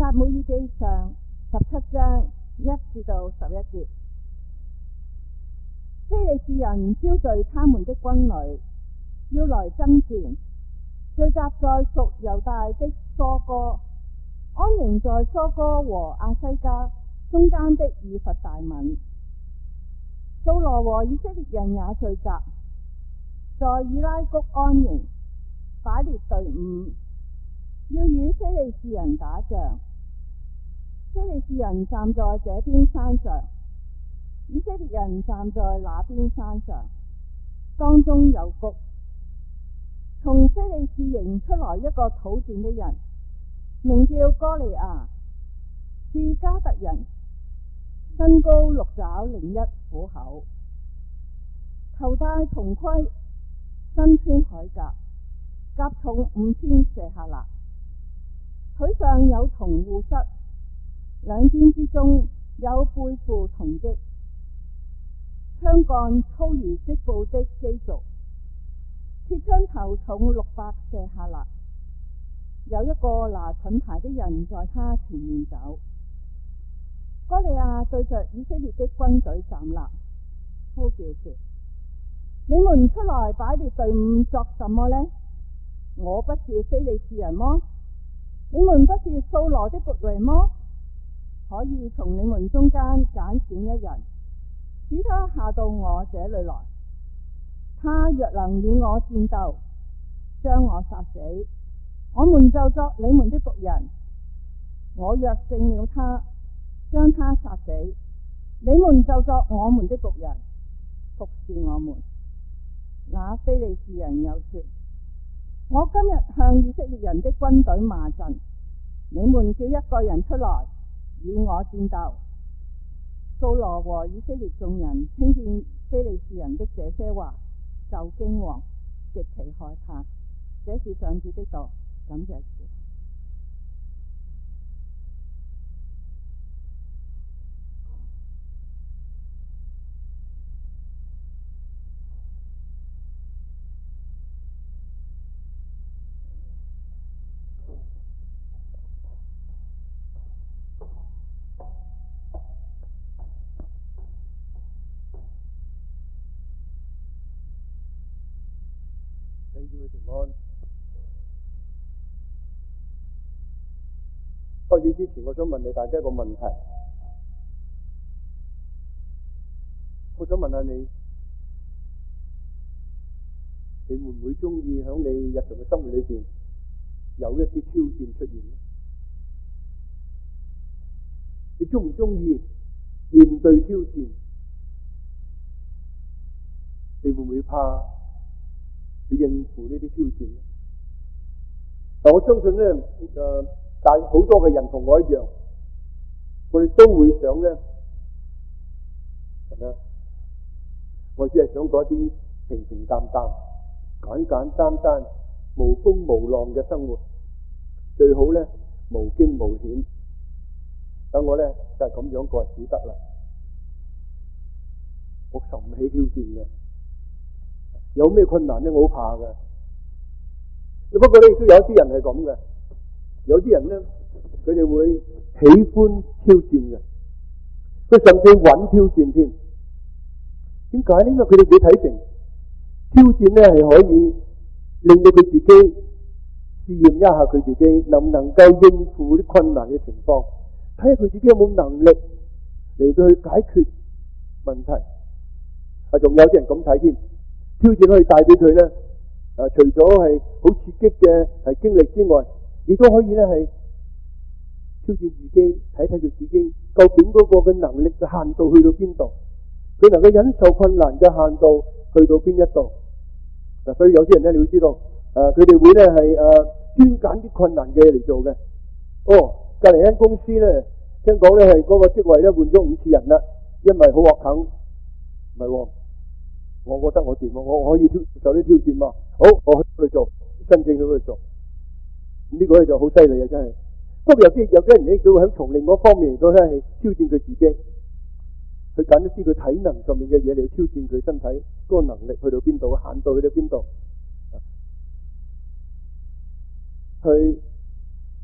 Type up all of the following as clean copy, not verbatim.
撒母耳記上17章1至到11節。非利士人招聚他們的軍旅，要來爭戰，聚集在屬猶大的疏哥，安營在疏哥和亞西加中間的以弗大敏。掃羅和以色列人也聚集，在以拉谷安營，擺列隊伍，要與非利士人打仗。非利士人站在這邊山上，以色列人站在那邊山上，當中有谷。從非利士營出來一個討戰的人，名叫哥利亞，是迦特人，身高6肘01虎口，頭戴銅盔，身穿鎧甲，甲重5000舍客勒，腿上有銅護膝，兩肩之中有背負銅戟，槍桿粗如織布的機軸，鐵槍頭重600舍客勒。有一個拿盾牌的人在他前面走。哥利亞對着以色列的軍隊站立，呼叫說：你們出來擺列隊伍作什麼呢？我不是非利士人麼？你們不是掃羅的僕人麼？可以從你們中間揀選一人，使他下到我這裡來。他若能與我戰鬥，將我殺死，我們就作你們的僕人；我若勝了他，將他殺死，你們就作我們的僕人，服侍我們。那非利士人又說：我今日向以色列人的軍隊罵陣，你們叫一個人出來與我戰鬥。掃羅和以色列眾人聽見非利士人的這些話，就驚惶，極其害怕。這是上主的道，感謝主。 平安。開始之前，我想問你大家一個問題。我想問下你，你會唔會中意喺你日常嘅生活裏邊有一啲挑戰出現呢？你中唔中意面對挑戰？你會唔會怕去應付呢啲挑戰呢？但我相信呢，但好多嘅人同我一樣，我哋都會想呢，我只係想過一啲平平淡淡、簡簡單單、無風無浪嘅生活，最好呢無驚無險。等我呢就係咁樣過日子得啦。我受唔起挑戰嘅，有咩困難呢？我好怕嘅。不過呢，亦都有啲人係咁嘅。有啲人呢，佢哋會喜歡挑戰嘅，佢甚至揾挑戰添。點解呢？因為佢哋會睇成挑戰呢係可以令到佢自己試驗一下佢自己能唔能夠應付啲困難嘅情況，睇下佢自己有冇能力嚟到去解決問題。仲有啲人咁睇添，挑戰可以帶俾佢呢，除咗係好刺激嘅經歷之外，亦都可以咧係挑戰自己，睇睇佢自己究竟嗰個嘅能力嘅限度去到邊度，佢能夠忍受困難嘅限度去到邊一度。嗱，所以有啲人咧，你會知道，佢哋會咧係專揀啲困難嘅嘢嚟做嘅。隔離間公司咧，聽講咧係嗰個職位咧換咗5次人啦，因為好惡啃。唔係喎，我覺得我掂喎，我可以受啲挑戰嘛。好，我去嗰度做，申請去嗰度做。呢個咧就好犀利啊！真係。不過有啲人咧，都會喺從另外一方面嚟到咧係挑戰佢自己，去揀一啲佢體能上面嘅嘢嚟挑戰佢身體嗰個能力去到邊度，限度去到邊度。去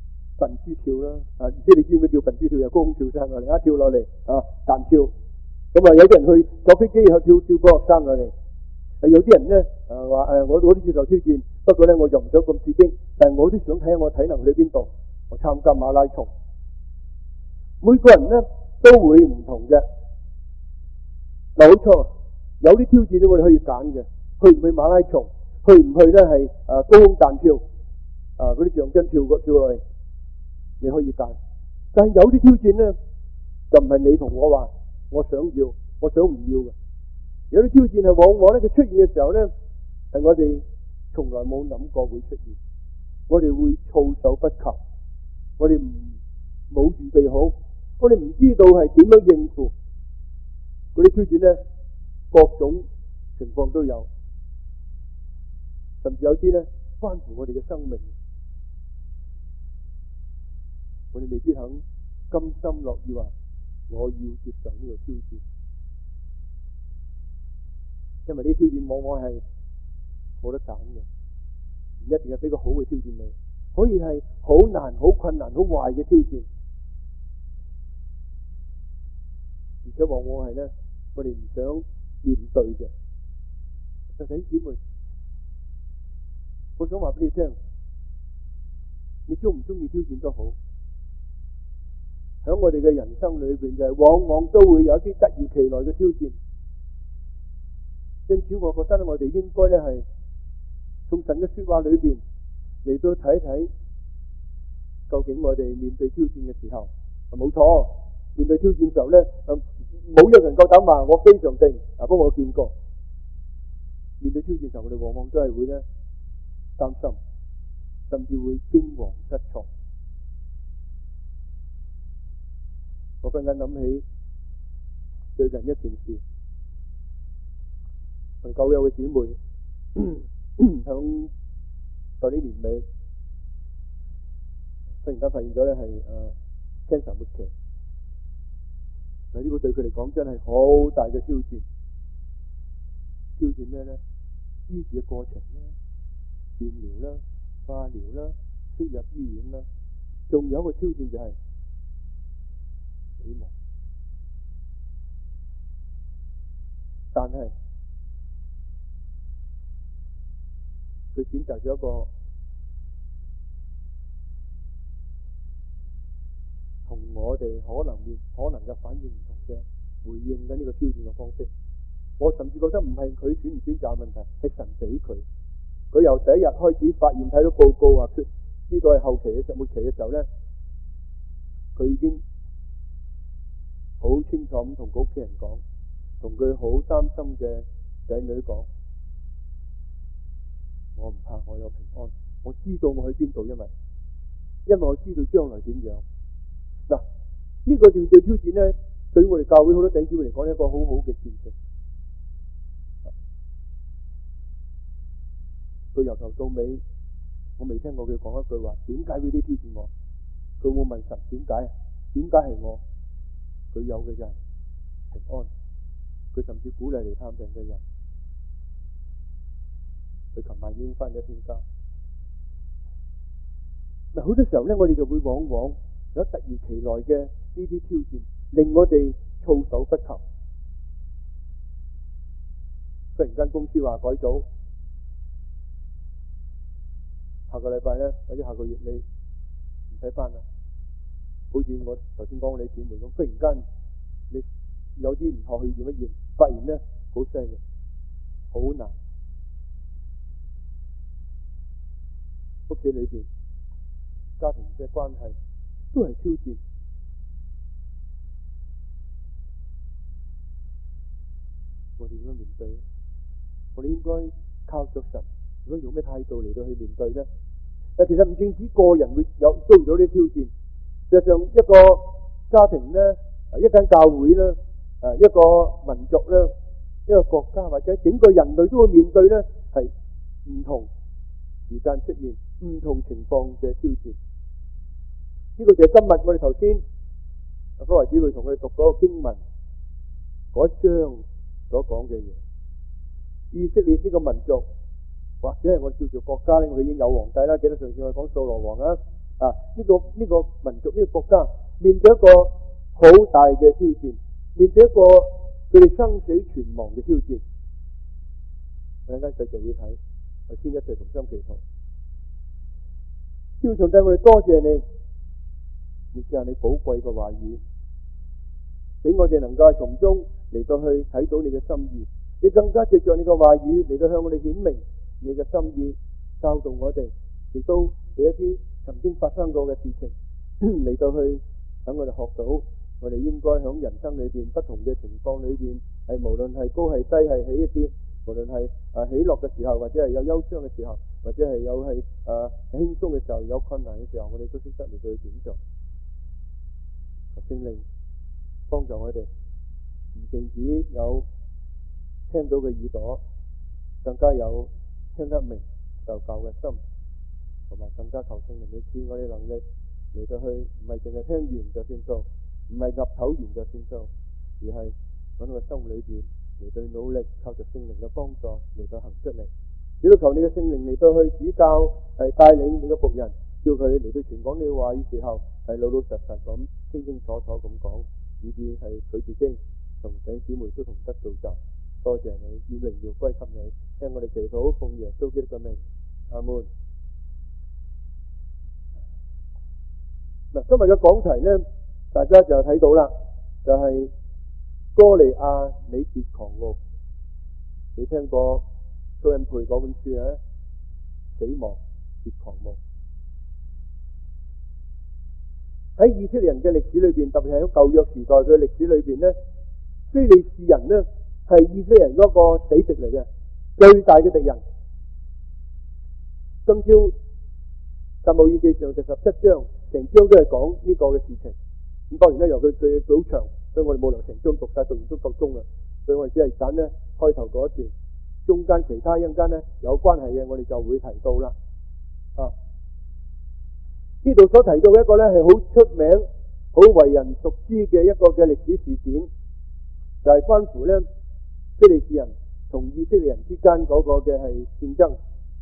笨豬跳啦，唔知你知唔知叫笨豬跳？有高空跳傘落嚟，跳落嚟彈跳。咁有啲人去坐飛機去跳降落傘落嚟。有啲人咧話我都接受挑戰，不過咧我就唔想咁刺激，但係我都想睇下我體能去邊度。我參加馬拉松。每個人咧都會唔同嘅。冇錯，有啲挑戰咧我哋可以揀嘅，去唔去馬拉松，去唔去咧係高空彈跳嗰啲橡筋跳落嚟，你可以揀。但係有啲挑戰咧就唔係你同我話我想要，我想唔要嘅。有啲挑戰係往往咧佢出現嘅時候咧係我哋從來冇諗過會出現，我哋會措手不及，我哋冇預備好，我哋唔知道係點樣應付嗰啲挑戰咧，各種情況都有，甚至有啲咧關乎我哋嘅生命，我哋未必肯甘心樂意話我要接受呢個挑戰。因為呢啲挑戰往往係冇得揀嘅，唔一定係俾個好嘅挑戰你，可以係好難、好困難、好壞嘅挑戰，而且往往係咧我哋唔想面對嘅。弟兄姊妹，我想話俾你聽，你中唔中意挑戰都好，喺我哋嘅人生裏邊就係往往都會有一啲突如其來嘅挑戰。因此，我覺得咧，我哋應該咧係從神嘅說話裏邊嚟到睇睇，究竟我哋面對挑戰嘅時候，冇錯，面對挑戰嘅時候咧，冇一個人夠膽話我非常定。不過我見過，面對挑戰嘅時候，我哋往往都係會咧擔心，甚至會驚惶失措。我忽然間諗起最近一件事。我哋教友嘅姊妹響舊年年尾忽然間發現咗咧係cancer末期。呢個對佢嚟講真係好大嘅挑戰。挑戰咩咧？醫治嘅過程啦，電療啦，化療啦，出入醫院啦，仲有一個挑戰就係死亡。但係佢選擇咗一個同我哋可能嘅反應唔同嘅回應緊呢個挑戰嘅方式。我甚至覺得唔係佢選唔選擇嘅問題，係神俾佢。佢由第一日開始發現睇到報告話佢知道係後期嘅末期嘅時候咧，佢已經好清楚咁同佢屋企人講，同佢好擔心嘅仔女講。我唔怕，我有平安。我知道我去邊度，因為我知道將來點樣。嗱，呢個對挑戰咧，對於我哋教會好多弟兄姊妹嚟講，係一個好好嘅見證。佢由頭到尾，我未聽過佢講一句話，點解會啲挑戰我？佢會問神點解？點解係我？佢有嘅就係平安。佢甚至鼓勵嚟探病嘅人。佢琴晚已經翻咗天家。嗱，好多時候咧，我哋就會往往有突如其來嘅呢啲挑戰，令我哋措手不及。忽然間公司話改組，下個禮拜咧或者下個月你唔使翻啦。好似我頭先講你姊妹咁，忽然間你有啲唔妥去驗一驗，發現咧好犀利，好難。屋企裏邊家庭嘅關係都係挑戰。我哋點樣面對咧？我哋應該靠着神，如果用咩態度嚟到去面對咧？其實唔淨止個人會遭遇到呢啲挑戰，事實上一個家庭咧，一間教會咧，一個民族咧，一個國家或者整個人類都會面對咧，係唔同時間出現唔同情況嘅挑戰。呢個就係今日我哋頭先科維子會同佢哋讀嗰個經文嗰一章所講嘅嘢。以色列呢個民族，或者係我哋叫做國家咧，佢已經有皇帝啦。記得上次我哋講掃羅王啊， 呢個民族呢個國家面對一個好大嘅挑戰，面對一個佢哋生死存亡嘅挑戰。我陣間繼續會睇，我先一齊同心祈禱。天父上帝，我哋多謝你，亦謝你寶貴嘅話語，俾我哋能夠從中嚟到去睇到你嘅心意。你更加藉着你嘅話語嚟到向我哋顯明你嘅心意，教導我哋，亦都俾一啲曾經發生過嘅事情嚟到去等我哋學到，我哋應該喺人生裏邊不同嘅情況裏邊，係無論係高係低係起一啲，無論係喜樂嘅時候，或者係有憂傷嘅時候，或者係有係輕鬆嘅時候，有困難嘅時候，我哋都識得嚟到去點做。求聖靈幫助我哋，唔淨止有聽到嘅耳朵，更加有聽得明受教嘅心，同埋更加求聖靈你賜我哋能力嚟到去，唔係淨係聽完就算數，唔係岌頭完就算數，而係喺我嘅心裏邊嚟到努力，靠着聖靈嘅幫助嚟到行出嚟。亦都求你嘅聖靈嚟到去指教，係帶領你嘅僕人，叫佢嚟到傳講你嘅話語時候，係老老實實咁清清楚楚咁講，以至係佢自己同弟兄姊妹都同得造就。多謝你，願榮耀歸給你，聽我哋祈禱，奉耶穌基督嘅名，阿門。嗱，今日嘅講題呢，大家就睇到啦，就係哥利亞，你別狂傲。你聽過蘇印培嗰本書啊？死亡別狂傲。喺以色列人嘅歷史裏邊，特別係喺舊約時代嘅歷史裏邊呢，非利士人呢係以色列人嗰個死敵嚟嘅，最大嘅敵人。今朝撒母耳記上第17章，成章都係講呢個嘅事情。咁當然咧，由佢好長，所以我哋冇留成章讀晒，讀完都夠鐘啦。所以我哋只係揀呢開頭嗰一段，中間其他一陣間呢有關係嘅，我哋就會提到啦。呢度所提到嘅一個呢係好出名、好為人熟知嘅一個嘅歷史事件，就係關乎呢非利士人同以色列人之間嗰個嘅係戰爭。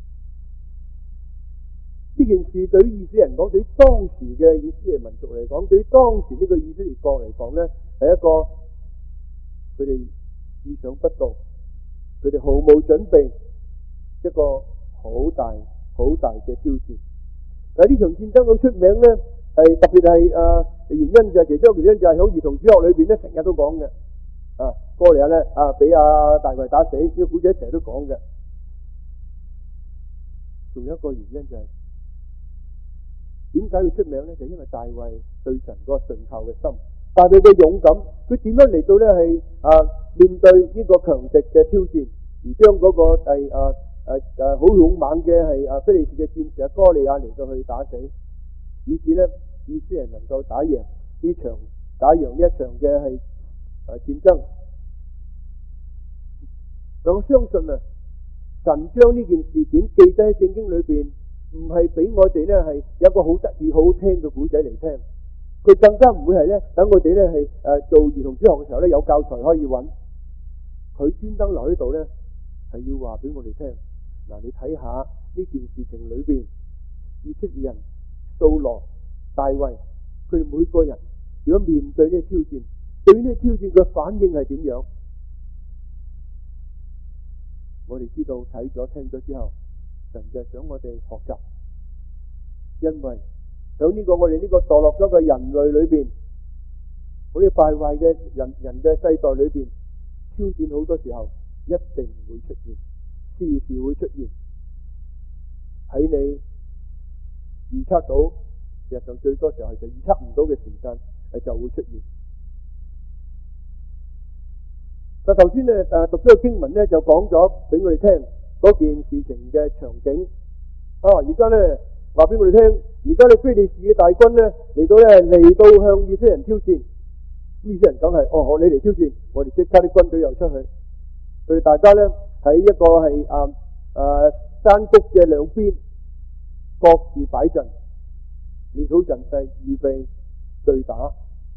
呢件事對於以色列人講，對於當時嘅以色列民族嚟講，對於當時呢個以色列國嚟講呢，係一個佢哋意想不到，佢哋毫無準備，一個好大嘅挑戰。但係呢場戰爭好出名呢，係特別係原因就係其中一個原因就係喺兒童主學裏邊呢成日都講嘅。哥利亞呢俾大衛打死，呢個古仔成日都講嘅。仲有一個原因就係點解佢出名呢？就因為大衛對神嗰個信靠嘅心，大衛嘅勇敢，佢點樣嚟到呢係面對呢個強敵嘅挑戰，而將嗰個係好勇猛嘅係非利士嘅戰士哥利亞嚟到去打死，以至呢以色列人能夠打贏呢一場嘅係戰爭。我相信神將呢件事件記低喺聖經裏邊，唔係俾我哋呢係有一個好得意好好聽嘅古仔嚟聽，佢更加唔會係呢等我哋呢係做兒童主學嘅時候呢有教材可以揾，佢專登留喺度呢係要話俾我哋聽。嗱，你睇下呢件事情裏邊，以色列人掃羅、大衛，佢哋每個人如果面對呢個挑戰，對於呢個挑戰嘅反應係點樣？我哋知道睇咗聽咗之後，神就想我哋學習，因為喺呢個我哋呢個墮落咗嘅人類裏邊，嗰啲敗壞嘅人嘅世代裏邊，挑戰好多時候一定會出現，時時會出現。喺你預測到，事實上最多時候就預測唔到嘅時間，就會出現。但頭先呢讀咗個經文呢，就講咗俾我哋聽嗰件事情嘅場景。而家呢話俾我哋聽，而家呢非利士嘅大軍呢嚟到向以色列人挑戰。以色列人梗係你嚟挑戰，我哋即刻啲軍隊又出去。佢哋大家呢喺一個係山谷嘅兩邊各自擺陣，列好陣勢，預備對打。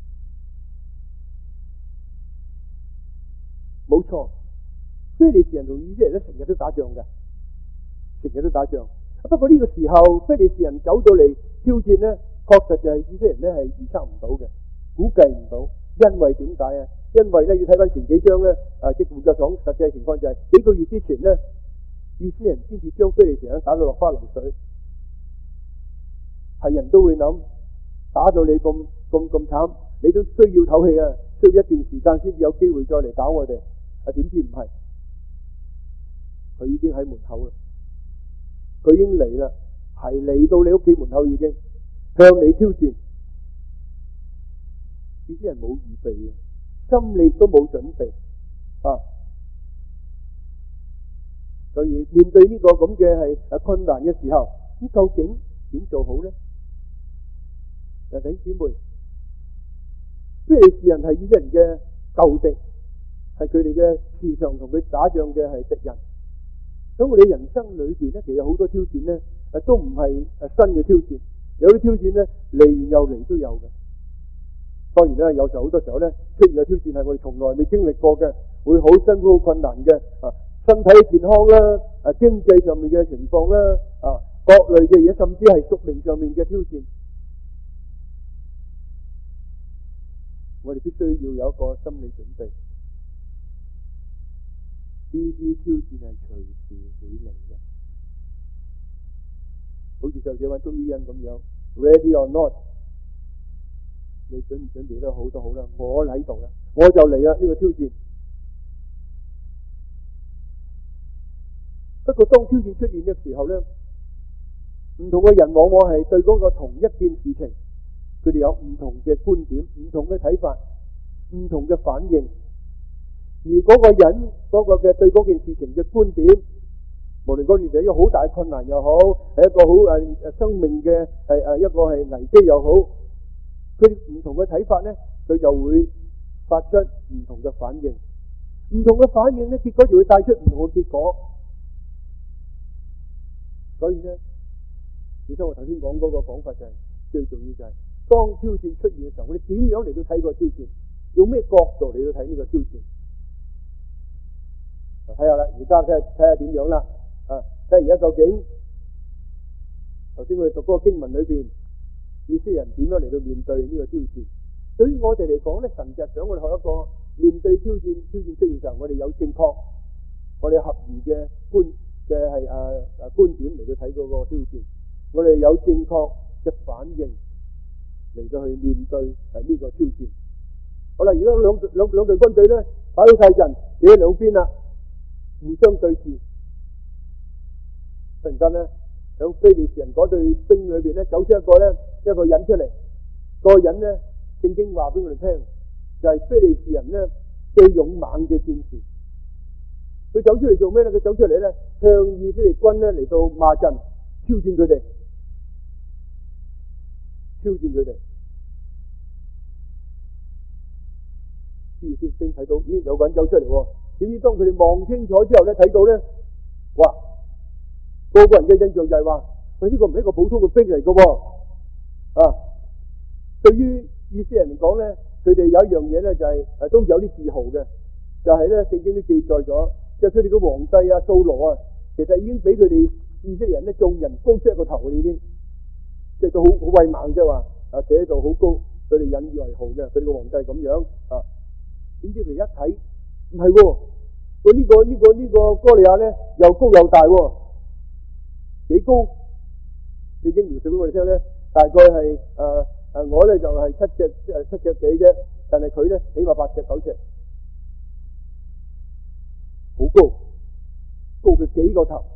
冇錯，非利士人同以色列人成日都打仗嘅，成日都打仗。不過呢個時候，非利士人走到嚟挑戰咧，確實就係以色列人咧係預測唔到嘅，估計唔到。因為點解啊？因為咧要睇翻前幾章咧，即換句講，實際情況就係幾個月之前咧，以色列人先至將非利士人打到落花流水。係人都會諗，打到你咁慘，你都需要唞氣啊，需要一段時間先至有機會再嚟搞我哋。點知唔係，佢已經喺門口啦，佢已經嚟啦，係嚟到你屋企門口，已經向你挑戰。呢啲人冇預備嘅，心理都冇準備啊，所以面對呢個咁嘅係困難嘅時候，咁究竟點做好呢？弟兄姊妹，非利士人係以色列人嘅舊敵，係佢哋嘅時常同佢打仗嘅係敵人。咁我哋人生裏邊咧，其實好多挑戰咧，都唔係新嘅挑戰，有啲挑戰咧嚟完又嚟都有嘅。當然啦，有時候好多時候咧出現嘅挑戰係我哋從來未經歷過嘅，會好辛苦、好困難嘅身體健康啦，經濟上面嘅情況啦，各類嘅嘢，甚至係屬靈上面嘅挑戰。我哋必須要有一個心理準備，呢啲挑戰係隨時會嚟嘅，好似上次揾鍾醫恩咁樣 ，ready or not， 你準唔準備得好都好啦，我喺度啦，我就嚟啦呢個挑戰。不過當挑戰出現嘅時候咧，唔同嘅人往往係對嗰個同一件事情，佢哋有唔同嘅觀點、唔同嘅睇法、唔同嘅反應，而嗰個人嗰個嘅對嗰件事情嘅觀點，無論嗰件事係一個好大嘅困難又好，係一個好生命嘅一個係危機又好，佢唔同嘅睇法咧，佢就會發出唔同嘅反應，唔同嘅反應咧，結果就會帶出唔同嘅結果。所以咧，其實我頭先講嗰個講法就係最重要，就係當挑戰出現嘅時候，我哋點樣嚟到睇個挑戰？用咩角度嚟到睇呢個挑戰？睇下啦，而家睇下點樣啦。睇下而家究竟頭先我哋讀嗰個經文裏邊，以色列人點樣嚟到面對呢個挑戰？對於我哋嚟講咧，神就想我哋學一個面對挑戰出現嘅時候，我哋有正確、我哋合宜嘅觀點嚟到睇嗰個挑戰，我哋有正確嘅反應嚟到去面對呢個挑戰。好啦，而家兩隊軍隊咧擺好晒陣，企喺兩邊啦，互相對峙。突然間咧，響非利士人嗰隊兵裏邊咧，走出一個人出嚟。嗰個人咧，聖經話俾我哋聽，就係非利士人咧最勇猛嘅戰士。佢走出嚟做咩咧？佢走出嚟咧，向以色列軍咧嚟到罵陣，挑戰佢哋。以色列兵睇到，咦，有個人走出嚟喎。點知當佢哋望清楚之後咧，睇到咧，哇！個個人嘅印象就係話，喂，呢個唔係一個普通嘅兵嚟嘅喎。對於以色列人嚟講咧，佢哋有一樣嘢咧，就係都有啲自豪嘅，就係咧聖經都記載咗，就係佢哋嘅皇帝掃羅啊，其實已經俾佢哋以色列人咧眾人高出一個頭嘅，已經即係都好威猛啫話，企喺度好高，佢哋引以為豪嘅，佢哋個皇帝咁樣點知佢一睇唔係喎，佢呢個哥利亞咧又高又大喎，幾高？聖經描述俾我哋聽咧，大概係我咧就係七尺幾啫，但係佢咧起碼8尺9尺，好高佢幾個頭。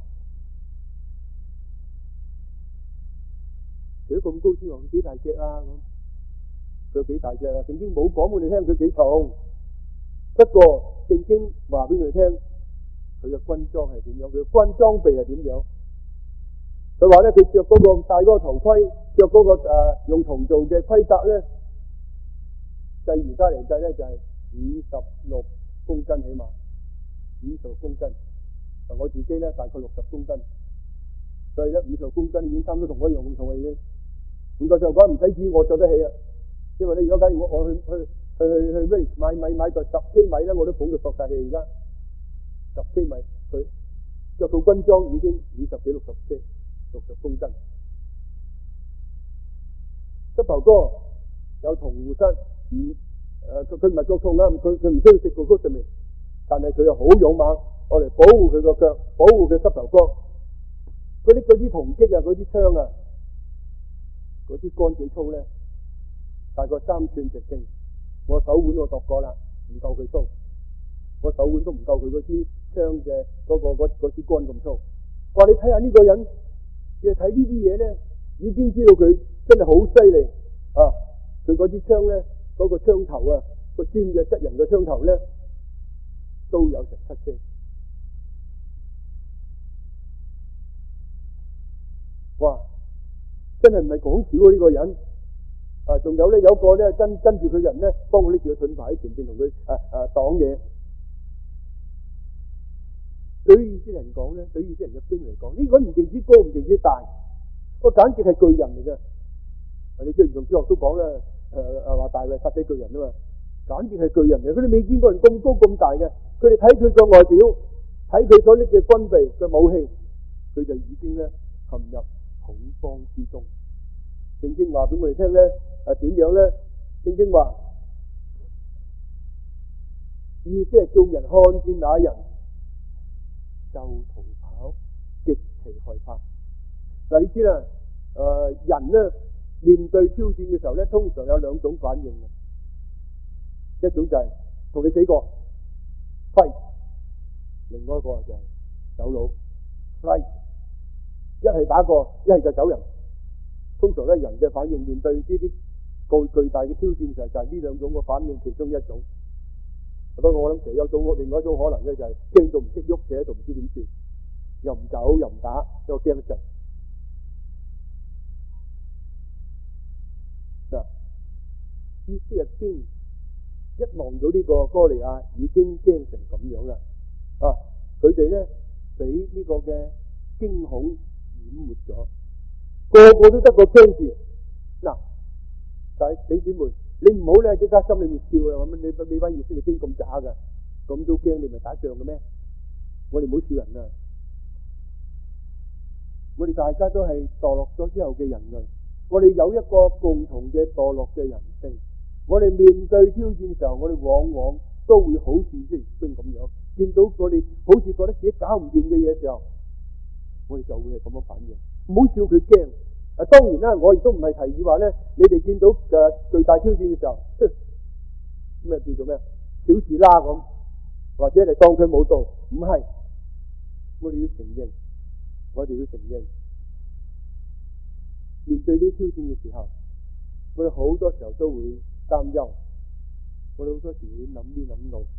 除咗咁高之外，佢幾大隻啊？佢有幾大隻啊？聖經冇講俾我哋聽佢幾重。不過聖經話俾佢哋聽，佢嘅軍裝係點樣，佢嘅軍裝備係點樣。佢話咧，佢着嗰個戴嗰個頭盔，着嗰個用銅做嘅盔甲咧，計而家嚟計咧就係56公斤起碼，56公斤。我自己咧大概60公斤，所以咧56公斤已經差唔多同我一樣咁重啦已經。唔夠就講唔使指我着得起啊，因為咧如果假如我去買米買個10 K 米咧，我都捧佢索晒氣。而家10 K 米，佢着套軍裝已經50幾60公斤。 膝頭哥有銅護膝，佢唔係腳痛啊，佢唔需要食個上面，但係佢又好勇猛，我嚟保護佢個腳，保護佢膝頭哥。嗰啲銅擊啊，嗰啲槍啊，嗰啲杆幾粗咧？大概3寸直徑。我手腕我度過啦，唔夠佢粗。我手腕都唔夠佢嗰支槍嘅嗰支杆咁粗。話你睇下呢個人，你睇呢啲嘢咧，已經知道佢真係好犀利啊！佢嗰支槍咧，嗰個槍頭啊，個尖嘅吉人嘅槍頭咧，都有成7尺。哇！真係唔係講少啊呢個人啊！仲有咧，有個咧跟住佢人咧，幫佢拎住個盾牌喺前邊同佢擋嘢。對於以色列人講咧，對於以色列人嘅兵嚟講，呢個唔淨止高，唔淨止大，個簡直係巨人嚟嘅。你知唔知同主學都講啦，話大衛殺死巨人啊嘛，簡直係巨人嚟。佢哋未見過人咁高咁大嘅，佢哋睇佢個外表，睇佢所拎嘅軍備嘅武器，佢就已經咧陷入恐慌之中。聖經話俾我哋聽咧，點樣咧？聖經話，意思係眾人看見那人就逃跑，極其害怕。嗱，你知啦，人咧面對挑戰嘅時候咧，通常有2種反應嘅，一種就係同你死過 fight， 另外一個就係走佬 flight， 一係打過，一係就走人。通常咧人嘅反應面對呢啲巨大嘅挑戰就係呢2種嘅反應其中一種。不過我諗其實有另外一種可能咧，就係驚到唔識喐嘅，喺度唔知點算，又唔走又唔打，因為驚得滯。嗱，以色列兵一望到呢個哥利亞已經驚成咁樣啦，佢哋咧俾呢個嘅驚恐淹沒咗，個個都得個驚字。嗱，但係弟兄姊妹，你唔好咧即刻心裏面笑啊！咁你班以色列兵咁渣噶，咁都驚你咪打仗嘅咩？我哋唔好笑人啊！我哋大家都係墮落咗之後嘅人類，我哋有一個共同嘅墮落嘅人性。我哋面對挑戰嘅時候，我哋往往都會好似以色列兵咁樣，見到我哋好似覺得自己搞唔掂嘅嘢嘅時候，我哋就會係咁樣反應。唔好笑佢驚。當然啦，我亦都唔係提議話咧，你哋見到巨大挑戰嘅時候，咩叫做咩小事啦咁，或者係當佢冇到，唔係。我哋要承認，面對呢啲挑戰嘅時候，我哋好多時候都會擔憂，我哋好多時會諗呢諗路。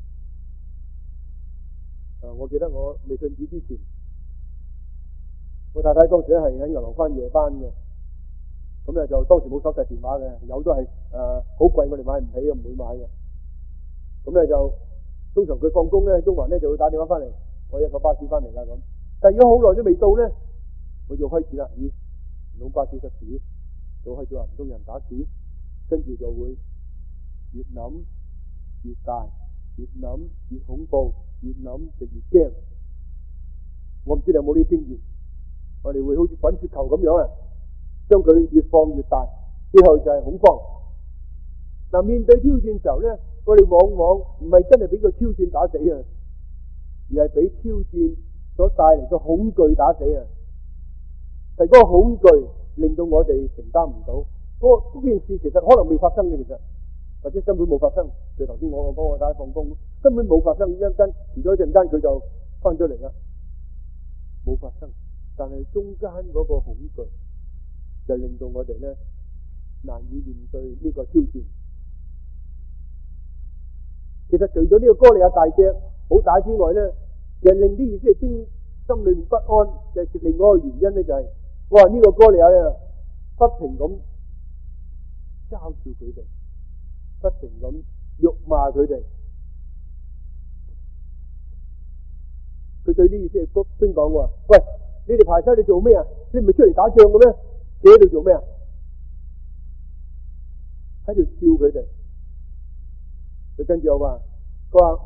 我記得我未信主之前，我太太當時係喺銀行返夜班嘅。咁咧就當時冇手提電話嘅，有都係好貴，我哋買唔起，唔會買嘅。咁咧就通常佢放工咧，中環咧就會打電話翻嚟，我一個巴士翻嚟啦咁。但係如果好耐都未到咧，我就開始啦，咦，唔通巴士失事？就開始話唔通人打劫，跟住就會越諗越大，越諗越恐怖，越諗就越驚。我唔知你有冇呢啲經驗？我哋會好似滾雪球咁樣啊！將佢越放越大，最後就係恐慌。嗱，面對挑戰時候咧，我哋往往唔係真係俾個挑戰打死啊，而係俾挑戰所帶嚟嘅恐懼打死啊。係嗰個恐懼令到我哋承擔唔到。嗰件事其實可能未發生嘅，其實或者根本冇發生。就頭先我講我太太放工，根本冇發生，遲咗一陣間佢就翻咗嚟啦，冇發生。但係中間嗰個恐懼，就令到我哋咧難以面對呢個挑戰。其實除咗呢個哥利亞大隻好打之外咧，人令啲以色列兵心裏面不安嘅另外一個原因咧就係，哇！呢個哥利亞咧不停咁嘲笑佢哋，不停咁辱罵佢哋。佢對啲以色列兵講話：喂，你哋排晒你做咩啊？你唔係出嚟打仗嘅咩？企喺度做咩啊？喺度笑佢哋。佢跟住又話：佢話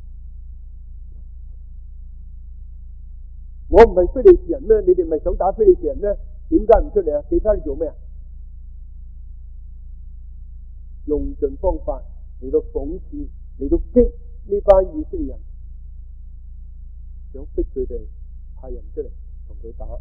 我唔係非利士人咩？你哋唔係想打非利士人咩？點解唔出嚟啊？其他你做咩啊？ 用盡方法嚟到諷刺，嚟到激呢班以色列人，想逼佢哋派人出嚟同佢打。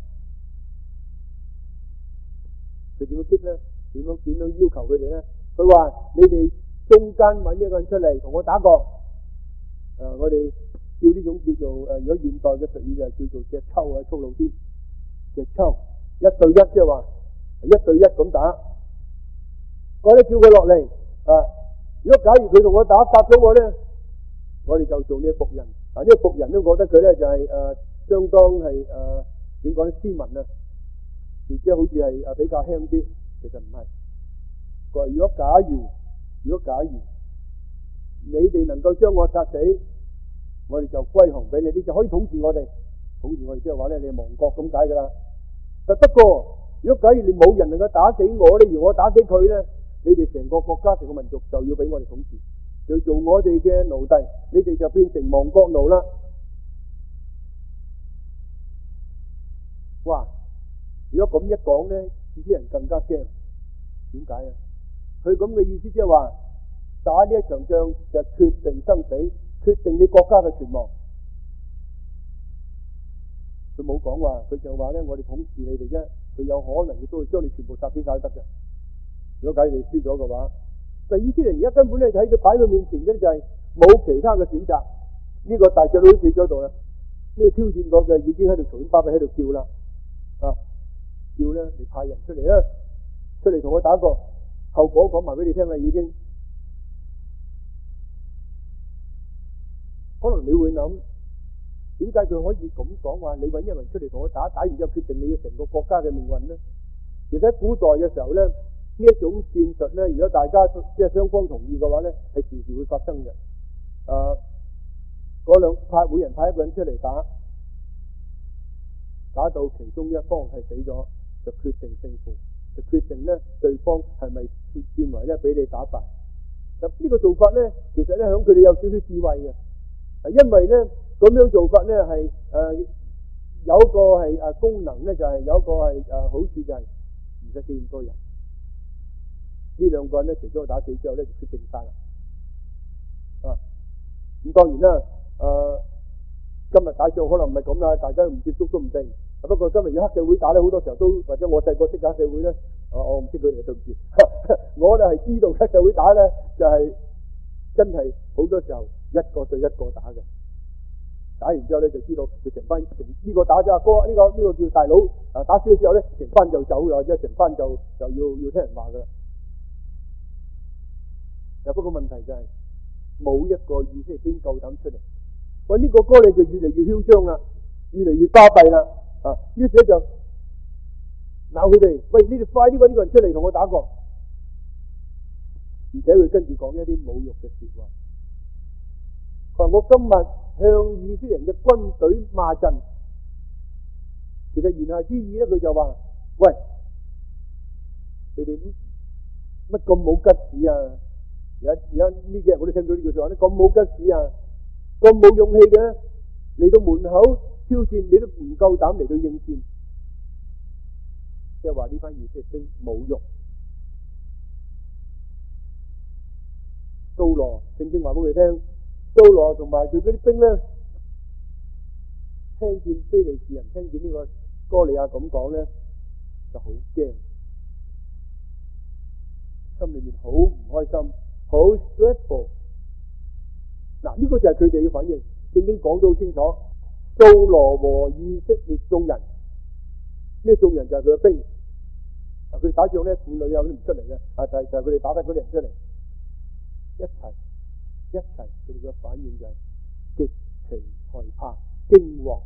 佢點樣激呢？點樣要求佢哋呢？佢話：你哋中間揾一個人出嚟同我打過。我哋叫呢種叫做如果現代嘅術語就係叫做隻抽啊，粗魯啲隻抽，1對1，即係話1對1咁打。我咧叫佢落嚟如果假如佢同我打殺咗我咧，我哋就做呢個僕人。呢個僕人都覺得佢咧就係相當係點講咧，斯文啊，而且好似係比較輕啲。其實唔係。佢話：如果假如你哋能夠將我殺死，我哋就歸降俾你，你就可以統治我哋。統治我哋即係話咧，你係亡國咁解噶啦。不過，如果假如你冇人能夠打死我咧，而我打死佢咧，你哋成個國家、成個民族就要俾我哋統治，就做我哋嘅奴隸，你哋就變成亡國奴啦。哇！如果咁一講咧，啲人更加驚。點解啊？佢咁嘅意思即係話，打呢一場仗就決定生死，決定你國家嘅存亡。佢冇講話，佢就話咧，我哋統治你哋啫。佢有可能亦都會將你全部殺死晒得嘅。如果假如你輸咗嘅話，但以色列人而家根本咧喺佢擺佢面前嘅就係冇其他嘅選擇。呢個大隻佬企咗度啦，呢個挑戰過嘅已經喺度嘈喧巴閉喺度叫啦，叫咧你派人出嚟啦，出嚟同我打過。後果講埋俾你聽啦，已經。可能你會諗，點解佢可以咁講話？你揾一個人出嚟同我打，打完之後決定你嘅成個國家嘅命運呢？其實喺古代嘅時候呢，呢一種戰術呢，如果大家即係雙方同意嘅話呢，係時時會發生嘅。每人派一個人出嚟打，打到其中一方係死咗，就決定勝負，就決定呢對方係咪轉為呢俾你打敗。呢個做法呢，其實呢響佢哋有少少智慧嘅。因為咧咁樣做法咧係有一個係功能咧，就係有一個係好處，就係唔使死咁多人。呢兩個人咧，其中打死之後咧就決定晒啦。咁當然啦，今日打仗可能唔係咁啦，大家唔接觸都唔定。不過今日有黑社會打咧，好多時候都或者我細個識黑社會咧，我唔識佢哋，對唔住。我哋係知道黑社會打咧，就係真係好多時候一個對一個打嘅。打完之後咧，就知道佢成班呢個打咗阿哥，呢個叫大佬。打輸咗之後咧，成班就走啦，或者成班就要聽人話噶啦。不過問題就係冇一個以色列兵夠膽出嚟。喂，呢個歌你就越嚟越囂張啦，越嚟越巴閉啦。於是咧就鬧佢哋，喂，你哋快啲揾呢個人出嚟同我打過。而且佢跟住講一啲侮辱嘅說話。佢話我今日向以色列人嘅軍隊罵陣，其實言下之意咧，佢就話：喂，你哋乜咁冇吉士啊？而家呢幾日我都聽到呢句說話咧，咁冇吉士啊，咁冇勇氣嘅，嚟到門口挑戰你都唔夠膽嚟到應戰，即係話呢班以色列兵侮辱。掃羅聖經話俾佢聽，掃羅同埋佢嗰啲兵咧，聽見非利士人聽見呢個歌利亞咁講咧，就好驚，心裏面好唔開心，好 stressful。嗱，呢個就係佢哋嘅反應。聖經講到好清楚，掃羅和以色列眾人，呢眾人就係佢嘅兵。佢哋打仗咧，婦女啊嗰啲唔出嚟嘅，就係佢哋打得嗰啲人出嚟。一齊，佢哋嘅反應就係極其害怕、驚惶。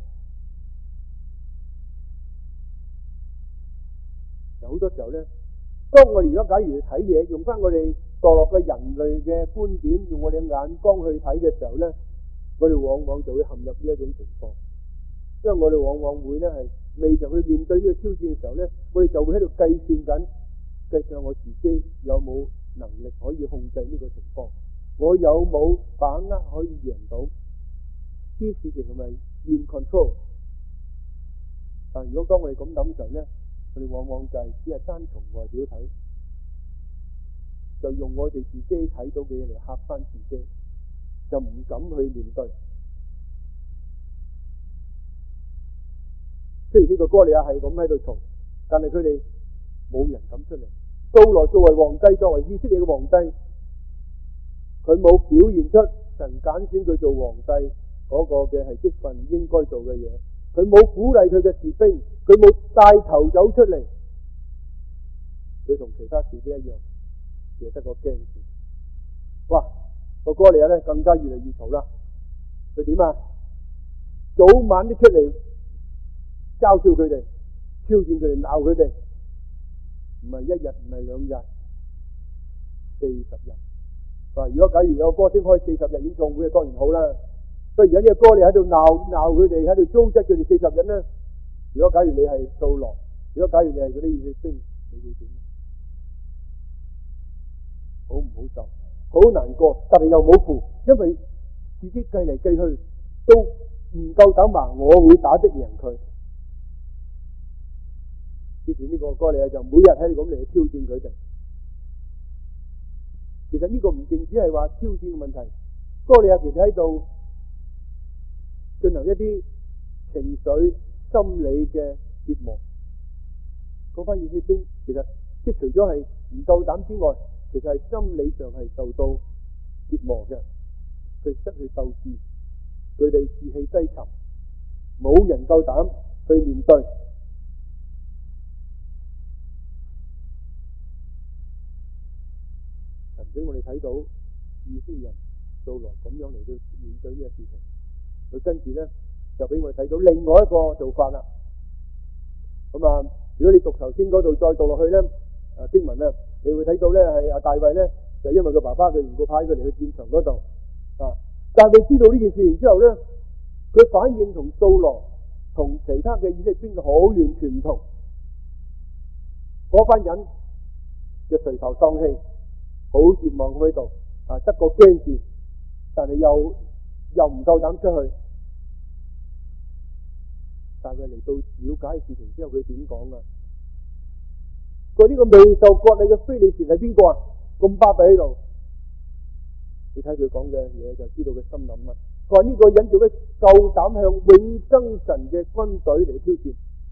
有好多時候咧，當我哋如果假如去睇嘢，用翻我哋墮落嘅人類嘅觀點，用我哋嘅眼光去睇嘅時候咧，我哋往往就會陷入呢一種情況。因為我哋往往會咧係未就去面對呢個挑戰嘅時候咧，我哋就會喺度計算我自己有冇能力可以控制呢個情況，我有冇把握可以贏到啲事情，係咪 in control？ 但如果當我哋咁諗嘅時候咧，我哋往往就係只係單從外表睇， 就用我哋自己睇到嘅嘢嚟嚇翻自己，就唔敢去面對。雖然呢個哥利亞係咁喺度嘈，但係佢哋冇人敢出嚟。掃羅作為皇帝，作為以色列嘅皇帝，佢冇表現出神揀選佢做皇帝嗰個嘅係職分應該做嘅嘢，佢冇鼓勵佢嘅士兵，佢冇帶頭走出嚟，佢同其他士兵一樣，只係得個驚字。哇！個哥利亞咧更加越嚟越嘈啦。佢點啊？早晚都出嚟嘲笑佢哋，挑戰佢哋，鬧佢哋。唔係一日，唔係2日，40日。如果假如有個歌星開40日演唱會，當然好啦。不過而家呢個歌你喺度鬧佢哋，喺度糟質佢哋40日咧。如果假如你係掃羅，如果假如你係嗰啲以色列兵，你會點？好唔好受？好難過，但係又冇符，因為自己計嚟計去都唔夠膽話我會打得贏佢。於是呢個哥利亞就每日喺度咁嚟挑戰佢哋。其實呢個唔淨止係話挑戰嘅問題，哥利亞其實喺度進行一啲情緒、心理嘅折磨。嗰班以色列兵其實即係除咗係唔夠膽之外，其實係心理上係受到折磨嘅。佢失去鬥志，佢哋士氣低沉，冇人夠膽去面對。神俾我哋睇到以色列人掃羅咁樣嚟到面對呢個事情，佢跟住咧就俾我哋睇到另外一個做法啦。咁啊，如果你讀頭先嗰度再讀落去咧，經文咧，你會睇到咧係大衛咧，就因為佢爸爸嘅緣故派佢嚟去戰場嗰度啊。大衛知道呢件事情之後咧，佢反應同掃羅同其他嘅以色列兵好完全唔同。嗰班人就垂頭喪氣，好絕望咁喺度啊，得個驚字，但係又唔夠膽出去。但係嚟到了解事情之後，佢點講啊？佢呢個未受割禮嘅非利士係邊個啊？咁巴閉喺度，你睇佢講嘅嘢就知道佢心諗乜。佢話呢個人做咩夠膽向永生神嘅軍隊嚟挑戰？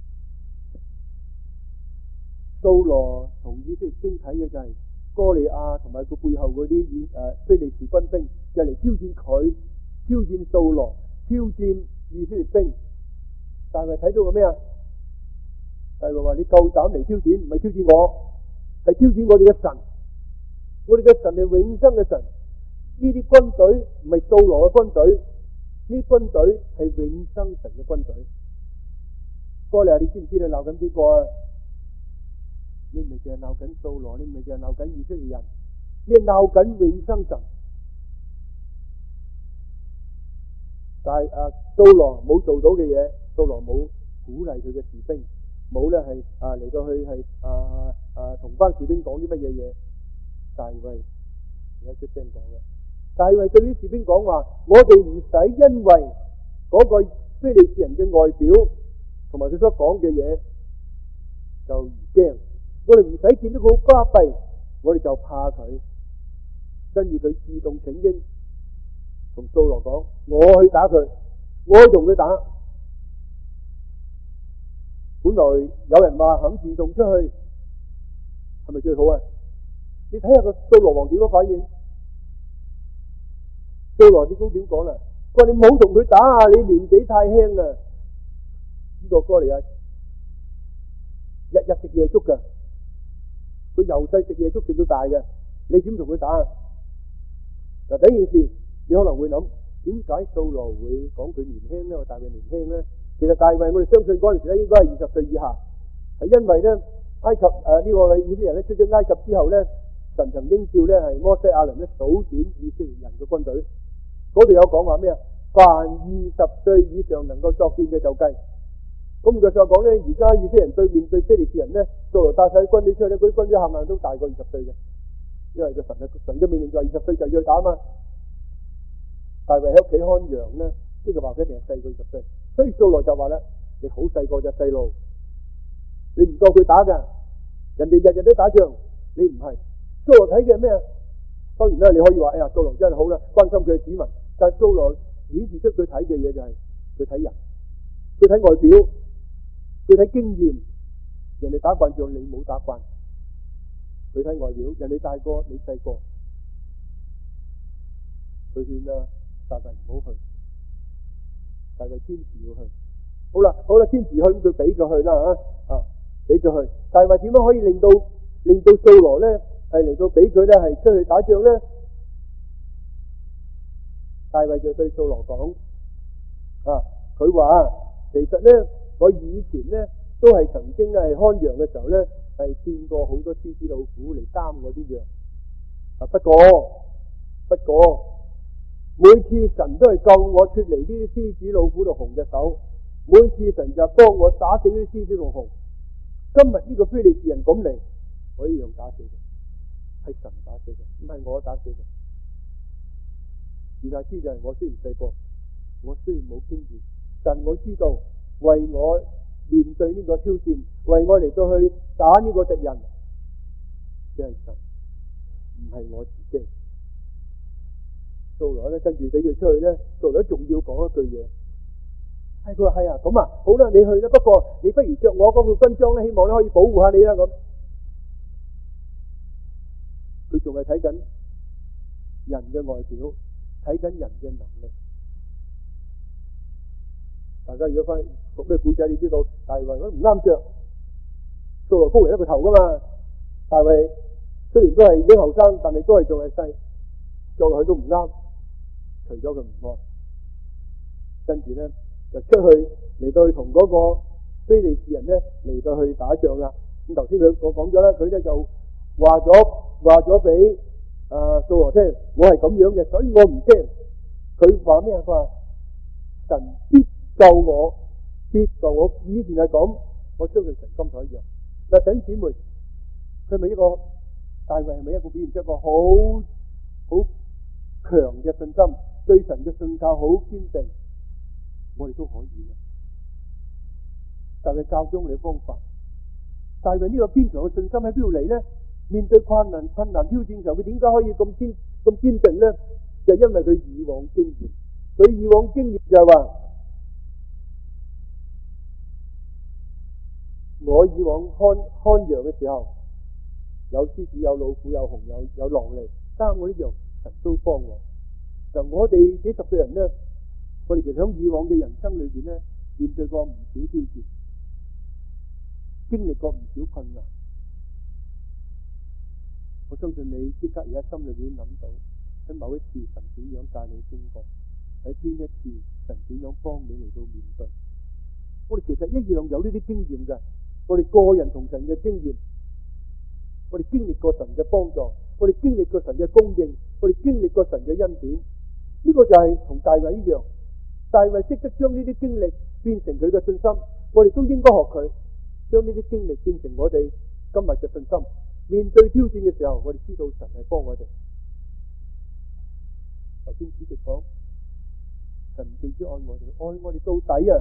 掃羅同以色列兵睇嘅就係哥利亞同埋佢背後嗰啲非利士軍兵，就嚟挑戰佢，挑戰掃羅，挑戰以色列兵。但係睇到個咩啊？大衛話：你夠膽嚟挑戰，唔係挑戰我，係挑戰我哋嘅神。我哋嘅神係永生嘅神。呢啲軍隊唔係掃羅嘅軍隊，呢啲軍隊係永生神嘅軍隊。哥利亞，你知唔知你鬧緊邊個啊？你唔係淨係鬧緊掃羅，你唔係淨係鬧緊以色列人，你係鬧緊永生神。但係掃羅冇做到嘅嘢，掃羅冇鼓勵佢嘅士兵，冇咧係嚟到去係同班士兵講啲乜嘢嘢。大衛而家出聲講嘅，大衛對於士兵講話：我哋唔使因為嗰個非利士人嘅外表同埋佢所講嘅嘢就而驚，我哋唔使見到佢好巴閉，我哋就怕佢。跟住佢自動請纓，同掃羅講：我去打佢，我去同佢打。本來有人話肯自動出去，係咪最好啊？你睇下個掃羅王點樣反應？掃羅啲高點講啦，佢話你冇同佢打啊，你年紀太輕啊！呢個哥利亞日日食夜粥噶，佢由細食夜粥食到大嘅，你點同佢打啊？嗱，第一件事你可能會諗，點解掃羅會講佢年輕咧？話大衛年輕咧？其實大衛我哋相信嗰陣時咧應該係20歲以下，係因為咧埃及呢個以色列人咧出咗埃及之後咧，神曾經叫咧係摩西亞倫咧數點以色列人嘅軍隊，嗰度有講話咩啊？凡20歲以上能夠作戰嘅就計。咁佢就講咧，而家以色列人面對非利士人咧，掃羅帶晒軍隊出去咧，嗰啲軍隊冚唪唥都大過20歲嘅，因為個神嘅命令就係20歲就要去打嘛。大衛喺屋企看羊咧，即係話佢一定係細過20歲。所以掃羅就話咧：你好細個隻細路，你唔夠佢打噶，人哋日日都打仗，你唔係。 掃羅睇嘅咩啊？當然啦，你可以話，哎呀，掃羅真係好啦，關心佢嘅子民。但係掃羅顯示出佢睇嘅嘢就係佢睇人，佢睇外表，佢睇經驗。人哋打慣仗，你冇打慣。佢睇外表，人哋大個，你細個。佢勸啊，大衛唔好去，大衛堅持要去。好啦，堅持去，咁佢俾佢去啦俾佢去。大衛點樣可以令到掃羅咧係嚟到俾佢咧係出去打仗咧？大衛就對掃羅講佢話其實咧我以前咧都係曾經咧係看羊嘅時候咧係見過好多獅子老虎嚟擔我啲羊不過每次神都係救我脫離呢啲獅子老虎同熊嘅手，每次神就幫我打死啲獅子同熊。今日呢個非利士人咁嚟，我一樣打死佢，係神打死佢，唔係我打死佢。而大知就係我雖然細個，我雖然冇經驗，但我知道為我面對呢個挑戰，為我嚟到去打呢個敵人，只係神，唔係我自己。掃羅咧跟住俾佢出去咧，掃羅仲要講一句嘢，佢話係啊，咁啊，好啦，你去啦，不過你不如着我嗰套軍裝咧，希望咧可以保護下你啦咁。佢仲係睇緊人嘅外表，睇緊人嘅能力。大家如果翻讀咩古仔，你知道大衛佢唔啱着，掃羅高人一個頭噶嘛。大衛雖然都係已經後生，但係都係仲係細，着落去都唔啱，除咗佢唔愛，跟住咧就出去嚟到去同嗰個非利士人咧嚟到去打仗啦。咁頭先我講咗啦，佢咧就話咗俾掃羅聽，我係咁樣嘅，所以我唔驚。佢話咩啊？佢話神必救我，必救我。以前係咁，我相信神今日一樣。嗱，弟兄姊妹，佢係咪一個大衛？係咪一個表現出一個好強嘅信心，對神嘅信靠好堅定？我哋都可以嘅。大衛教咗我哋方法。大衛呢個堅強嘅信心喺邊度嚟呢？面對困難挑戰嘅時候，佢點解可以咁堅定呢？就因為佢以往經驗。佢以往經驗就係話，我以往看羊嘅時候，有獅子、有老虎、有熊、有狼嚟擔我啲羊，神都幫我。就我哋幾十歲人呢，我哋其實喺以往嘅人生裏邊呢，面對過唔少挑戰，經歷過唔少困難。我相信你即刻而家心裏邊諗到，喺某一次神點樣帶你經過，喺邊一次神點樣幫你嚟到面對。我哋其實一樣有呢啲經驗嘅，我哋個人同神嘅經驗，我哋經歷過神嘅幫助，我哋經歷過神嘅供應，我哋經歷過神嘅恩典。呢個就係同大衛一樣，大衛識得將呢啲經歷變成佢嘅信心，我哋都應該學佢，將呢啲經歷變成我哋今日嘅信心。面對挑戰嘅時候，我哋知道神係幫我哋。頭先主席講，神唔淨止愛我哋，愛我哋到底啊！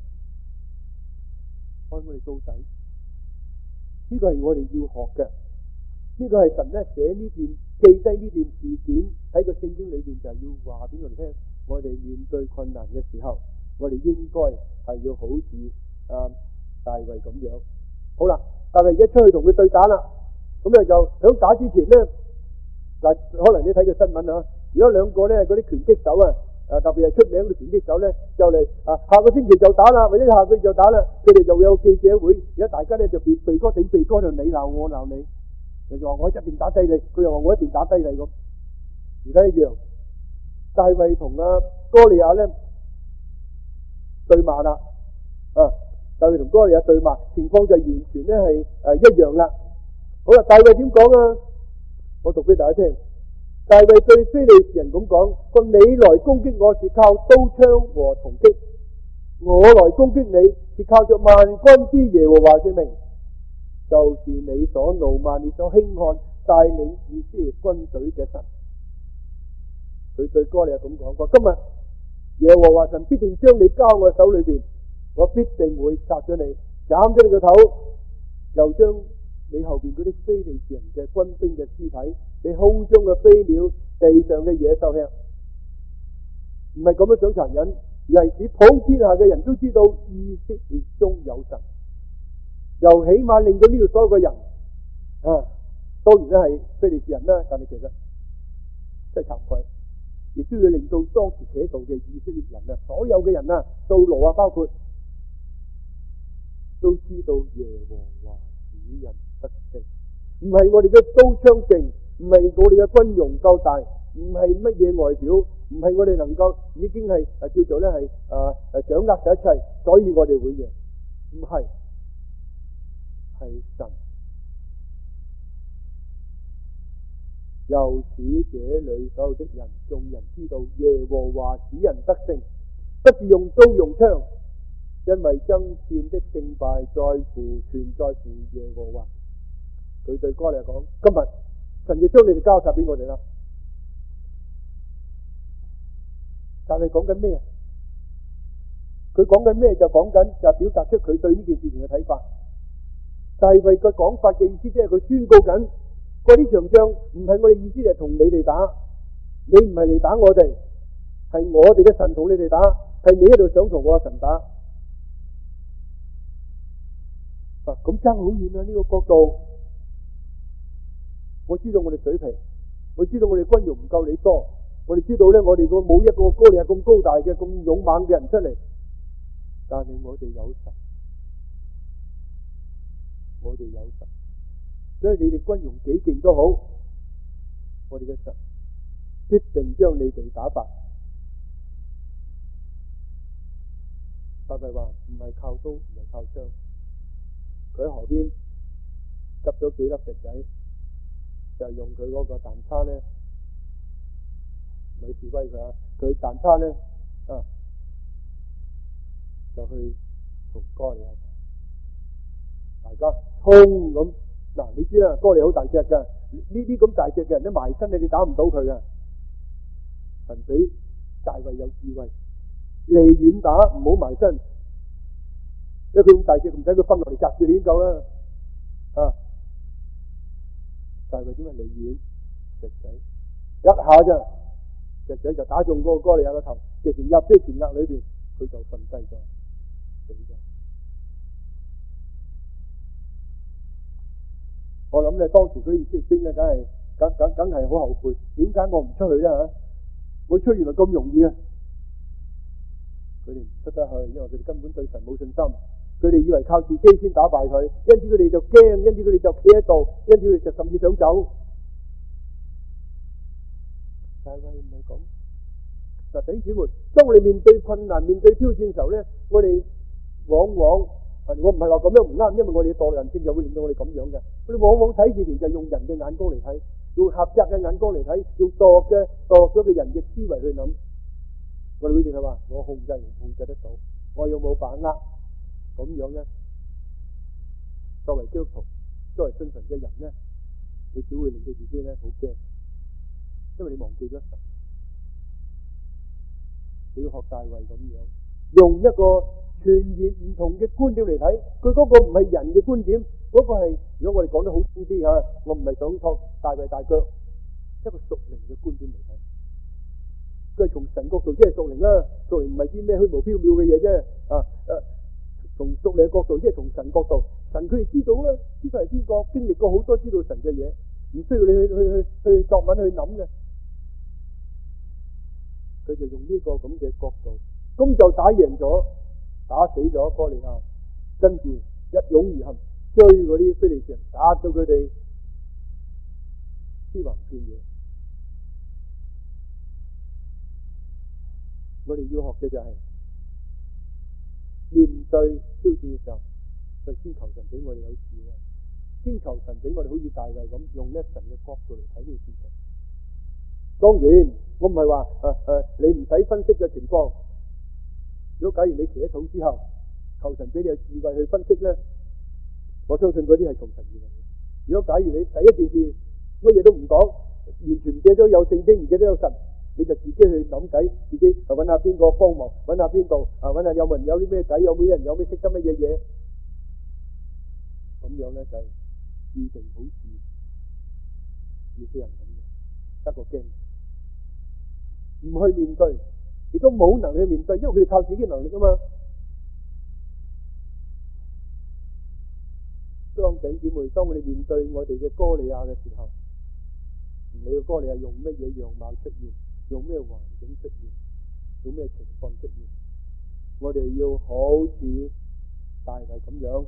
愛我哋到底，呢個係我哋要學嘅。呢個係神咧寫呢段記低呢段事件喺個聖經裏邊，就係要話俾我哋聽。我哋面對困難嘅時候，我哋應該係要好似大衛咁樣。好啦，大衛而家出去同佢對打啦。咁咧就響打之前咧，嗱，可能你睇個新聞啊，如果兩個咧嗰啲拳擊手啊，特別係出名嘅拳擊手咧，就嚟下個星期就打啦，或者下個月就打啦，佢哋就會有記者會，而家大家咧就鼻哥頂鼻哥，就你鬧我鬧你，人就話我一定打低你，佢又話我一定打低你咁。而家一樣，大衛同哥利亞咧對罵啦，大衛同哥利亞對罵，情況就完全咧係一樣啦。好啦，大衛點講啊？我讀俾大家聽。大衛對非利士人咁講：你來攻擊我是靠刀槍和銅戟，我來攻擊你是靠着萬軍之耶和華嘅名，就是你所怒罵、你所輕看帶領以色列軍隊嘅神。佢對哥利亞咁講：今日耶和華神必定將你交我手裏邊，我必定會殺咗你，斬咗你個頭，又將你後邊嗰啲非利士人嘅軍兵嘅屍體，俾空中嘅飛鳥、地上嘅野獸吃。唔係咁樣想殘忍，而係使普天下嘅人都知道以色列中有神。又起碼令到呢度所有嘅人當然咧係非利士人啦，但係其實真係慚愧，亦都要令到當時企喺度嘅以色列人啊，所有嘅人啊，掃羅啊，包括都知道耶和華使人得勝。唔係我哋嘅刀槍勁，唔係我哋嘅軍容夠大，唔係乜嘢外表，唔係我哋能夠已經係叫做咧係掌握晒一切，所以我哋會贏。唔係，係神。又使這裏所有的人眾人知道耶和華使人得勝，不是用刀用槍，因為爭戰的勝敗全在乎耶和華。佢對哥利亞講：今日神就將你哋交晒俾我哋啦。但係講緊咩啊？佢講緊咩？就講緊就表達出佢對呢件事情嘅睇法。大衛嘅講法嘅意思，即係佢宣告緊。嗰啲場仗唔係我哋意思係同你哋打，你唔係嚟打我哋，係我哋嘅神同你哋打，係你喺度想同我嘅神打。咁爭好遠啊！呢個角度，我知道我哋水平，我知道我哋軍容唔夠你多，我哋知道咧，我哋冇一個哥利亞咁高大嘅、咁勇猛嘅人出嚟，但係我哋有神，我哋有神。所以你哋軍容幾勁都好，我哋嘅神必定將你哋打敗。大衛話唔係靠刀，唔係靠槍，佢喺河邊執咗幾粒石仔，就用佢嗰個彈叉咧，唔係示威佢啊，佢彈叉咧就去同哥利亞大家衝咁。嗱，你知啦，哥利亞好大隻噶，呢啲咁大隻嘅人都埋身，你打唔到佢噶。神俾大衛有智慧，離遠打，唔好埋身，因為佢咁大隻，唔使佢分落嚟夾住你已經夠啦。大衛點解離遠石仔一下啫，石仔就打中嗰個哥利亞個頭，直情入咗前額裏邊，佢就瞓低咗，死咗。我諗咧，當時嗰啲以色列兵咧，梗係好後悔，點解我唔出去咧嚇？我出原來咁容易啊！佢哋唔出得去，因為佢哋根本對神冇信心，佢哋以為靠自己先打敗佢，因此佢哋就驚，因此佢哋就企喺度，因此佢哋就甚至想走。大衛唔係咁。嗱，弟兄姊妹，當我哋面對困難、面對挑戰嘅時候咧，我哋往往我唔係話咁樣唔啱，因為我哋嘅墮人性就會令到我哋咁樣嘅。我哋往往睇事情就用人嘅眼光嚟睇，用狹窄嘅眼光嚟睇，用墮咗嘅人嘅思維去諗。我哋會淨係話我控制得到，我有冇把握咁樣咧？作為基督徒，作為信神嘅人咧，你只會令到自己咧好驚，因為你忘記咗神。你要學大衛咁樣，用一個全然唔同嘅觀點嚟睇，佢嗰個唔係人嘅觀點，嗰個係，如果我哋講得好聽啲嚇，我唔係想托大衛大腳，一個屬靈嘅觀點嚟睇，佢係從神角度，即係屬靈啦，屬靈唔係啲咩虛無縹緲嘅嘢啫，從屬靈嘅角度，即係從神角度，神佢哋知道啦，知道係邊個，經歷過好多知道神嘅嘢，唔需要你去作文去諗嘅，佢就用呢個咁嘅角度，咁就打贏咗。打死咗哥利亞，跟住一擁而行，追嗰啲非利士人，打到佢哋屍橫遍野。我哋要學嘅就係面對挑戰嘅時候，就先求神俾我哋有智慧，先求神俾我哋好似大衛咁，用一神嘅角度嚟睇呢個事情。當然，我唔係話你唔使分析嘅情況。如果假如你祈咗禱之後，求神俾你有智慧去分析咧，我相信嗰啲係從神而嚟嘅。如果假如你第一件事乜嘢都唔講，完全唔記得咗有聖經，唔記得有神，你就自己去諗計，自己揾下邊個幫忙，揾下邊度揾下有冇人有啲咩計，有冇人有咩識得乜嘢嘢，咁樣咧就係注定好似呢啲人咁嘅，得個驚，唔去面對，亦都冇能力去面對，因為佢哋靠自己能力啊嘛。當弟兄姊妹，當我哋面對我哋嘅哥利亞嘅時候，唔理個哥利亞用乜嘢樣貌出現，用咩環境出現，用咩情況出現，我哋要好似大衛咁樣，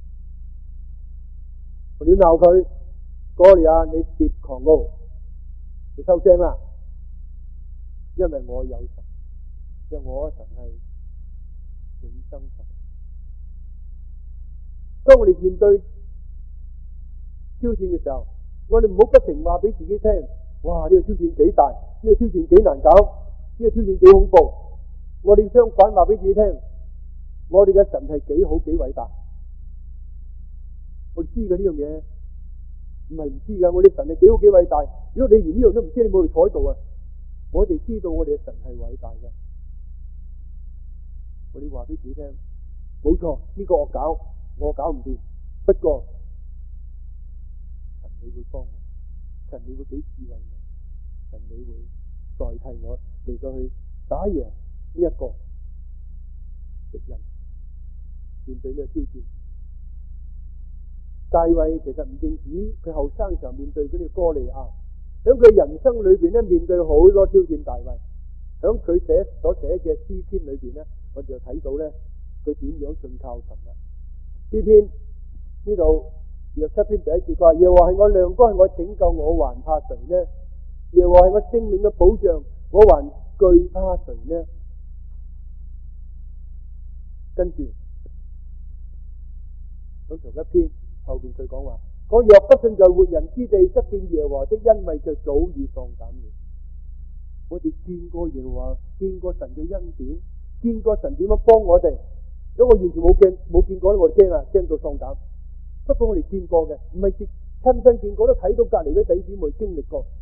我哋要鬧佢，哥利亞，你別狂傲，你收聲啦，因為我有神，因為我嘅神係永生神。當我哋面對挑戰嘅時候，我哋唔好不停話俾自己聽，哇！呢個挑戰幾大，呢個挑戰幾難搞，呢個挑戰幾恐怖。我哋相反話俾自己聽，我哋嘅神係幾好幾偉大。我哋知嘅呢樣嘢，唔係唔知噶。我哋神係幾好幾偉大。如果你連呢樣都唔知，你冇嚟坐喺度啊！我哋知道我哋嘅神係偉大嘅。我哋話俾自己聽，冇錯，呢個我搞唔掂。不過神你會幫我，神你會俾智慧我，神你會代替我嚟到去打贏呢一個敵人，面對呢個挑戰。大衛其實唔淨止佢後生嘅時候面對嗰啲哥利亞，喺佢人生裏邊咧面對好多挑戰。大衛喺佢所寫嘅詩篇裏邊咧，我哋就睇到咧佢點樣信靠神啦。詩篇呢度27篇第一節話：耶和華係我亮光，係我拯救，我還怕誰呢？耶和華係我性命嘅保障，我還懼怕誰呢？跟住喺同一篇後邊佢講話：我若不信在活人之地，則見耶和華的恩惠就早已喪膽了。我哋見過耶和華，見過神嘅恩典，見過神點樣幫我哋。如果我完全冇見過咧，我哋驚啊，驚到喪膽。不過我哋見過嘅，唔係親身見過，都睇到隔籬啲弟兄姊妹經歷過。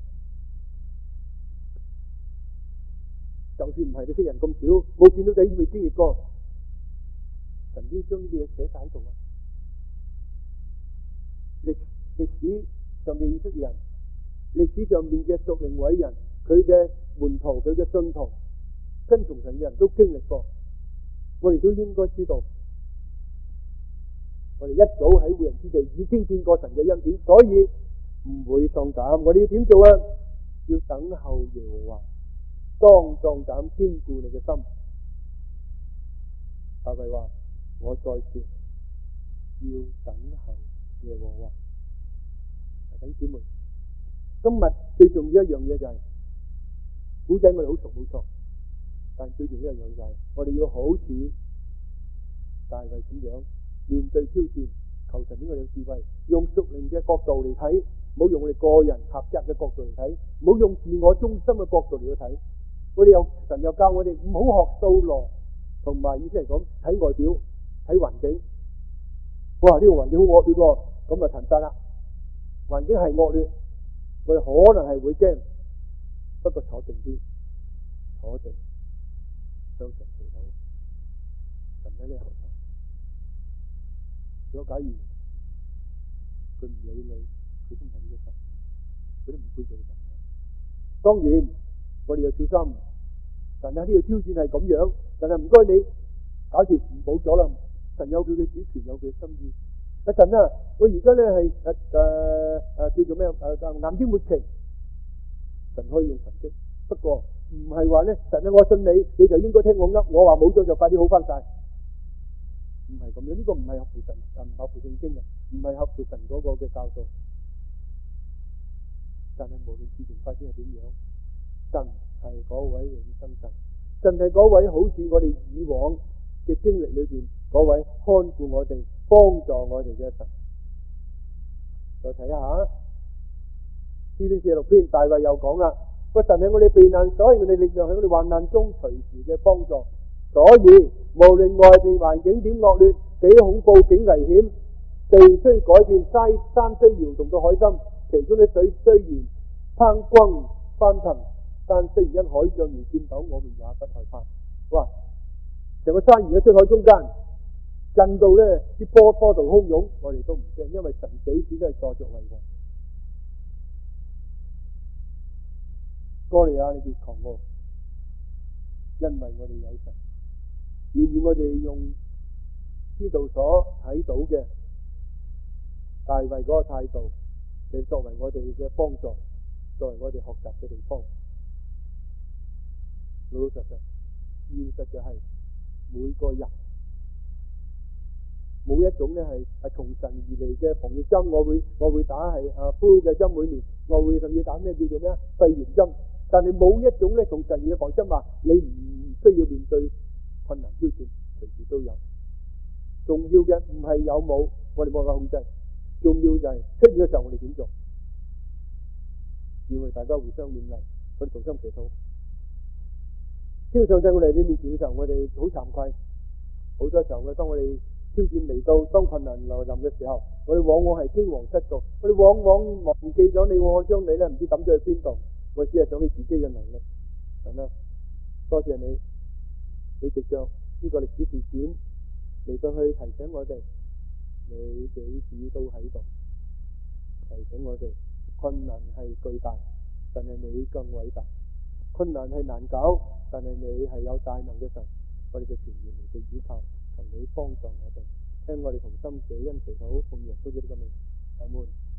就算唔係你識人咁少，冇見到弟兄姊妹經歷過，神已經將呢啲嘢寫晒喺度啊！歷史上面認識嘅人，歷史上面嘅屬靈偉人，佢嘅門徒，佢嘅信徒，跟從神嘅人都經歷過。我哋都應該知道，我哋一早喺活人之地已經見過神嘅恩典，所以唔會喪膽。我哋要點做啊？要等候耶和華，當壯膽，堅固你嘅心。大衛話：我再說，要等候耶和華。弟兄姊妹，今日最重要一樣嘢就係古仔，我哋好熟冇錯。但最重要一樣嘢就係，我哋要好似大衛咁樣面對挑戰，求神俾我哋智慧，用屬靈嘅角度嚟睇，唔好用我哋個人狹窄嘅角度嚟睇，唔好用自我中心嘅角度嚟去睇。我哋神又教我哋唔好學掃羅，同埋意思係講睇外表、睇環境。哇！呢個環境好惡劣喎，咁啊騰晒啦。環境係惡劣，我哋可能係會驚，不過坐定啲，坐定。向神祈禱，神喺你後頭。如果假如佢唔理你，佢都唔係呢個神，佢都唔配做神。當然，我哋要小心。神啊，呢個挑戰係咁樣，但係唔該你，假設唔保咗啦。神有佢嘅主權，有佢嘅心意。神啊，我而家咧係叫做咩癌症末期，神可以用神蹟，不過。唔係話咧，神啊，我信你，你就應該聽我噏。我話冇咗就快啲好翻晒，唔係咁樣。呢個唔係合乎神，唔合乎聖經嘅，唔係合乎神嗰個嘅教導。但係無論事情發展係點樣，神係嗰位永生神，神係嗰位好似我哋以往嘅經歷裏邊嗰位看顧我哋、幫助我哋嘅神。再睇下詩篇46篇，大衛又講啦。個神係我哋避難所，係我哋力量，喺我哋患難中隨時嘅幫助。所以無論外邊環境點惡劣、幾恐怖、幾危險，地雖改變，山雖搖動到海心，其中啲水雖然匉訇翻騰，山雖然因海漲而顫抖，我們也不害怕。哇！成個山而家出海中間， 震到咧啲波濤洶湧，我哋都唔驚，因為神幾時都係坐著為王。哥利亞，你別狂傲，因為我哋有神。願意我哋用呢度所睇到嘅大衛嗰個態度嚟作為我哋嘅幫助，作為我哋學習嘅地方。老老實實，現實就係每個人冇一種咧係從神而嚟嘅防疫針，我會打係flu嘅針，每年我會甚至打咩叫做咩肺炎針，但係冇一種咧從神而嘅防針話你唔需要面對困難挑戰，隨時都有。重要嘅唔係有冇，我哋冇辦法控制，重要就係出現嘅時候我哋點做。願我哋大家互相勉勵，我哋同心祈禱。天父上帝，我哋喺你面前嘅時候，我哋好慚愧。好多時候當我哋挑戰嚟到，當困難來臨嘅時候，我哋往往係驚惶失措，我哋往往忘記咗你，我將你咧唔知抌咗去邊度，我只係想起自己嘅能力。神啊，多謝你，你藉着呢個歷史事件嚟到去提醒我哋，你幾時都喺度提醒我哋，困難係巨大，但係你更偉大。困難係難搞，但係你係有大能嘅神，我哋就全然嚟到依靠，求你幫助我哋，聽我哋同心謝恩祈禱，奉耶穌基督嘅名，阿門。